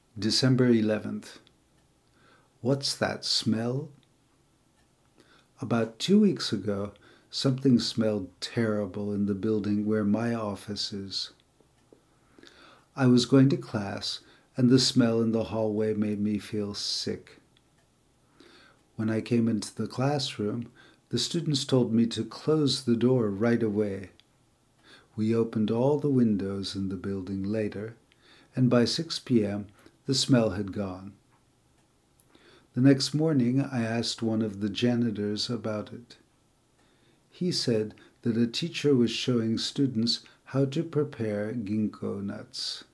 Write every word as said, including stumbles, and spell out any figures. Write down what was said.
December eleventh. What's that smell? About two weeks ago, something smelled terrible in the building where my office is. I was going to class, and the smell in the hallway made me feel sick. When I came into the classroom, the students told me to close the door right away. We opened all the windows in the building later, and by six p.m., the smell had gone. The next morning, I asked one of the janitors about it. He said that a teacher was showing students how to prepare ginkgo nuts.